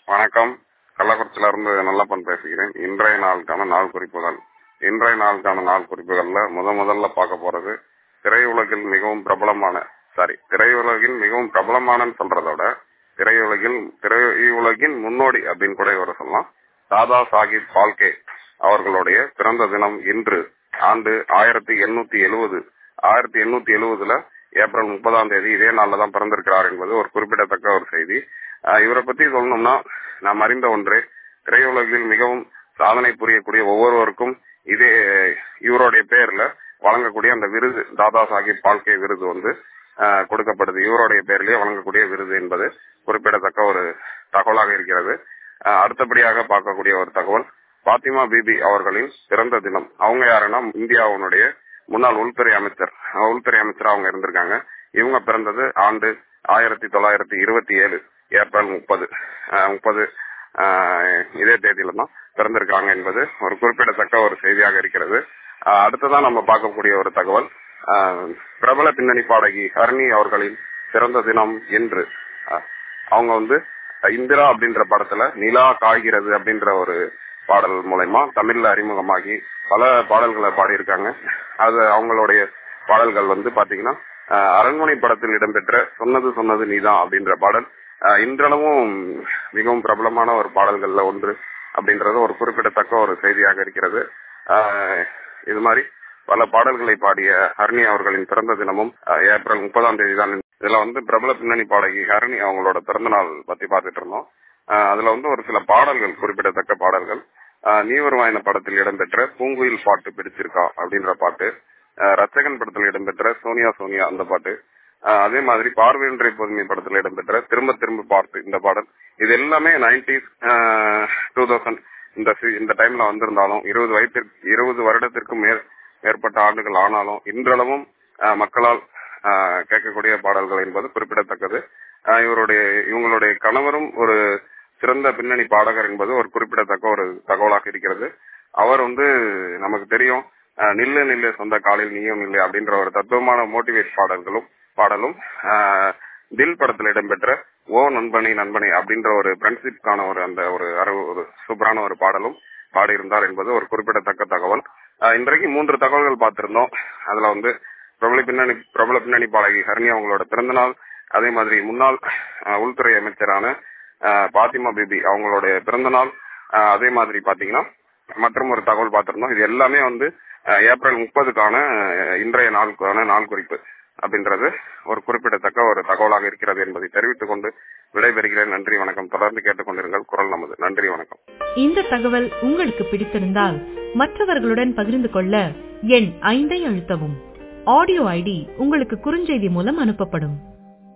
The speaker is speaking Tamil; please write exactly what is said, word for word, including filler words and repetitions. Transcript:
வணக்கம். கள்ளக்குறிச்சியில இருந்து நல்லப்பன் பேசுகிறேன். இன்றைய நாளுக்கான நாள் குறிப்புகள். இன்றைய நாளுக்கான நாள் குறிப்புகள்ல முத முதல்ல பார்க்க போறது திரையுலகில் மிகவும் பிரபலமான சாரி திரையுலகில் மிகவும் பிரபலமானன்னு சொல்றதோட திரையுலகில் திரையுலகின் முன்னோடி அப்படின்னு கூட இவரை சொல்லலாம். தாதா சாஹிப் பால்கே அவர்களுடைய பிறந்த தினம் இன்று. ஆண்டு ஆயிரத்தி எண்ணூத்தி எழுவது ஆயிரத்தி எண்ணூத்தி எழுவதுல ஏப்ரல் முப்பதாம் தேதி இதே நாள்ல தான் பிறந்திருக்கிறார் என்பது ஒரு குறிப்பிடத்தக்க ஒரு செய்தி. இவரை பத்தி சொல்லணும்னா நாம் அறிந்த ஒன்றே, திரையுலகில் மிகவும் சாதனை புரியக்கூடிய ஒவ்வொருவருக்கும் இதே இவருடைய பேர்ல வழங்கக்கூடிய அந்த விருது தாதா சாஹிப் பால்கே விருது வந்து கொடுக்கப்படுது. இவருடைய பேர்லயே வழங்கக்கூடிய விருது என்பது குறிப்பிடத்தக்க ஒரு தகவலாக இருக்கிறது. அடுத்தபடியாக பார்க்கக்கூடிய ஒரு தகவல் பாத்திமா பிபி அவர்களின் பிறந்த தினம். அவங்க யாருன்னா இந்தியாவுடைய முன்னாள் உள்துறை அமைச்சர் உள்துறை அமைச்சர் அவங்க இருந்திருக்காங்க. இவங்க பிறந்தது ஆண்டு ஆயிரத்தி தொள்ளாயிரத்தி இருபத்தி ஏழு ஏப்ரல் முப்பது முப்பது இதே தேதியில தான் பிறந்திருக்காங்க என்பது ஒரு குறிப்பிடத்தக்க ஒரு செய்தியாக இருக்கிறது. அடுத்ததான் நம்ம பார்க்கக்கூடிய ஒரு தகவல் பிரபல பின்னணி பாடகி ஹரிணி அவர்களின் பிறந்த தினம் என்று. அவங்க வந்து இந்திரா அப்படின்ற படத்துல நிலா காய்கிறது அப்படின்ற ஒரு பாடல் மூலமா தமிழ்ல அறிமுகமாகி பல பாடல்களை பாடியிருக்காங்க. அது அவங்களுடைய பாடல்கள் வந்து பாத்தீங்கன்னா அரண்மனை படத்தில் இடம்பெற்ற சொன்னது சொன்னது நீதான் அப்படின்ற பாடல் இன்றளவும் மிகவும் பிரபலமான ஒரு பாடல்கள்ல ஒன்று அப்படின்றது ஒரு குறிப்பிடத்தக்க ஒரு செய்தியாக இருக்கிறது. இது மாதிரி பல பாடல்களை பாடிய ஹரிணி அவர்களின் பிறந்த தினமும் ஏப்ரல் முப்பதாம் தேதி தான். இதுல வந்து பிரபல பின்னணி பாடகி ஹரிணி அவங்களோட பிறந்த நாள் பத்தி பார்த்துட்டு இருந்தோம். அதுல வந்து ஒரு சில பாடல்கள் குறிப்பிடத்தக்க பாடல்கள் நீ வருவாயின படத்தில் இடம்பெற்ற பூங்குயில் பாட்டு பிடிச்சிருக்கா அப்படின்ற பாட்டு, ரச்சகன் படத்தில் இடம்பெற்ற சோனியா சோனியா அந்த பாட்டு, அதே மாதிரி பார்வையின்றை பொதுமை படத்தில் இடம்பெற்ற திரும்ப திரும்ப பார்த்து இந்த பாடல், இது எல்லாமே நைன்டிஸ் டூ தௌசண்ட் இந்த இந்த டைம்ல வந்திருந்தாலும் இருபது வயதிற்கு இருபது வருடத்திற்கு மேற் மேற்பட்ட ஆண்டுகள் ஆனாலும் இன்றளவும் மக்களால் கேட்கக்கூடிய பாடல்கள் என்பது குறிப்பிடத்தக்கது. இவருடைய இவங்களுடைய கணவரும் ஒரு சிறந்த பின்னணி பாடகர் என்பது ஒரு குறிப்பிடத்தக்க ஒரு தகவலாக இருக்கிறது. அவர் வந்து நமக்கு தெரியும் நில்லு நில்லு சொந்த காலில் நீயும் நில்லு அப்படின்ற ஒரு தத்துவமான மோட்டிவேட் பாடல்களும் பாடலும் தில் படத்தில் இடம்பெற்ற ஓ நண்பனை நண்பனை அப்படின்ற ஒரு ஃப்ரெண்ட்ஷிப்கான ஒரு அந்த ஒரு ஒரு சூப்பரான ஒரு பாடலும் பாடியிருந்தார் என்பது ஒரு குறிப்பிடத்தக்க தகவல். இன்றைக்கு மூன்று தகவல்கள் பார்த்திருந்தோம். அதுல வந்து பிரபல பின்னணி பிரபல பின்னணி பாடகி ஹரிணி அவங்களோட பிறந்த நாள், அதே மாதிரி முன்னாள் உள்துறை அமைச்சரான பாத்திமா பிபி அவங்களுடைய பிறந்த நாள், அதே மாதிரி பாத்தீங்கன்னா மற்றும் ஒரு தகவல் பார்த்திருந்தோம். இது எல்லாமே வந்து ஏப்ரல் முப்பதுக்கான இன்றைய நாளுக்கான நாள் குறிப்பு அப்படின்றது ஒரு குறிப்பிடத்தக்க ஒரு தகவலாக இருக்கிறது என்பதை தெரிவித்துக் கொண்டு விடைபெறுகிறேன். நன்றி, வணக்கம். தொடர்ந்து கேட்டுக்கொண்டிருங்கள் குரல் நமது. நன்றி, வணக்கம். இந்த தகவல் உங்களுக்கு பிடித்திருந்தால் மற்றவர்களுடன் பகிர்ந்து கொள்ள எண் ஐந்தை அழுத்தவும். ஆடியோ ஐடி உங்களுக்கு குறுஞ்செய்தி மூலம் அனுப்பப்படும்.